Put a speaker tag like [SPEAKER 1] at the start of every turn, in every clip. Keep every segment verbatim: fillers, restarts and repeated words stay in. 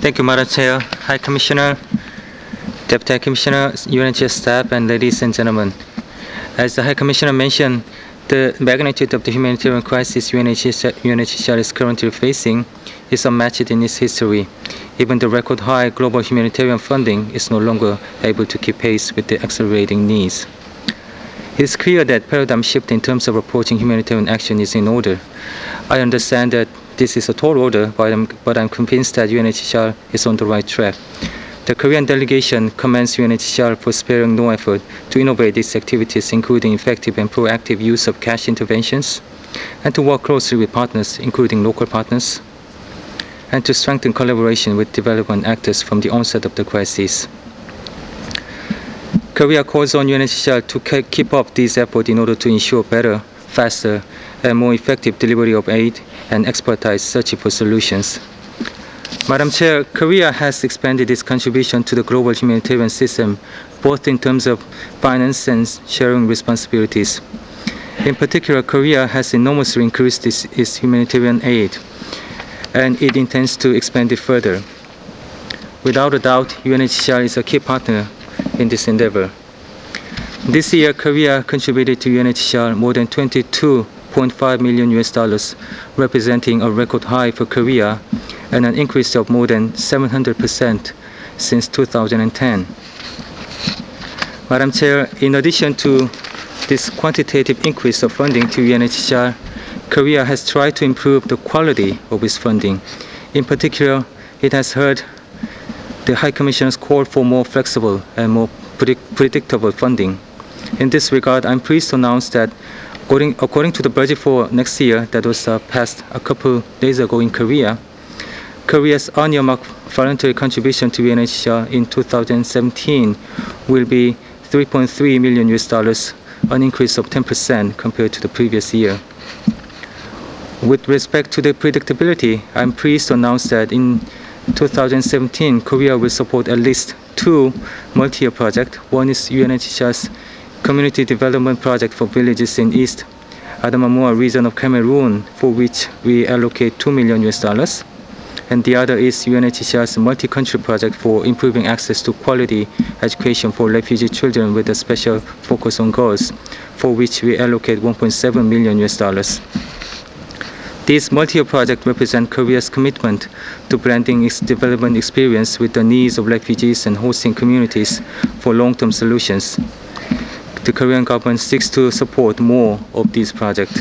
[SPEAKER 1] Thank you, Madam Chair, High Commissioner, Deputy High Commissioner, U N H C R staff, and ladies and gentlemen. As the High Commissioner mentioned, the magnitude of the humanitarian crisis U N H C R, U N H C R is currently facing is unmatched in its history. Even the record high global humanitarian funding is no longer able to keep pace with the accelerating needs. It is clear that paradigm shift in terms of approaching humanitarian action is in order. I understand that this is a tall order, but I'm, but I'm convinced that U N H C R is on the right track. The Korean delegation commends U N H C R for sparing no effort to innovate its activities, including effective and proactive use of cash interventions, and to work closely with partners, including local partners, and to strengthen collaboration with development actors from the onset of the crisis. Korea calls on U N H C R to keep up these efforts in order to ensure better, faster, and more effective delivery of aid and expertise searching for solutions. Madam Chair, Korea has expanded its contribution to the global humanitarian system, both in terms of finance and sharing responsibilities. In particular, Korea has enormously increased its, its humanitarian aid, and it intends to expand it further. Without a doubt, U N H C R is a key partner in this endeavor. This year, Korea contributed to U N H C R more than twenty-two point five million U S dollars, representing a record high for Korea and an increase of more than seven hundred percent since two thousand ten. Madam Chair, in addition to this quantitative increase of funding to U N H C R, Korea has tried to improve the quality of its funding. In particular, it has heard the High Commissioner's call for more flexible and more predict predictable funding. In this regard, I'm pleased to announce that according, according to the budget for next year that was uh, passed a couple days ago in Korea, Korea's unearmarked voluntary contribution to U N H C R in two thousand seventeen will be three point three million U S dollars, an increase of ten percent compared to the previous year. With respect to the predictability, I'm pleased to announce that in two thousand seventeen, Korea will support at least two multi-year projects. One is U N H C R's Community Development Project for villages in East Adamawa region of Cameroon, for which we allocate two million U S dollars. And the other is U N H C R's multi-country project for improving access to quality education for refugee children with a special focus on girls, for which we allocate one point seven million U S dollars. These multi-year projects represent Korea's commitment to blending its development experience with the needs of refugees and hosting communities for long-term solutions. The Korean government seeks to support more of these projects.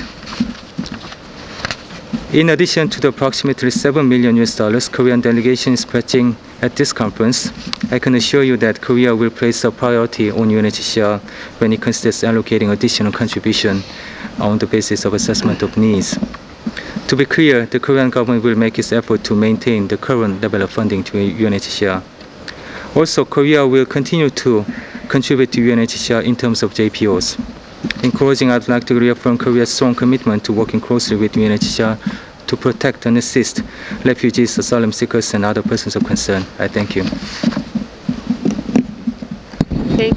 [SPEAKER 1] In addition to the approximately seven million U S dollars Korean delegation is pledging at this conference, I can assure you that Korea will place a priority on U N H C R when it considers allocating additional contribution on the basis of assessment of needs. To be clear, the Korean government will make its effort to maintain the current level of funding to U N H C R. Also, Korea will continue to contribute to U N H C R in terms of J P Os. In closing, I'd like to reaffirm Korea's strong commitment to working closely with U N H C R to protect and assist refugees, asylum seekers, and other persons of concern. I thank you.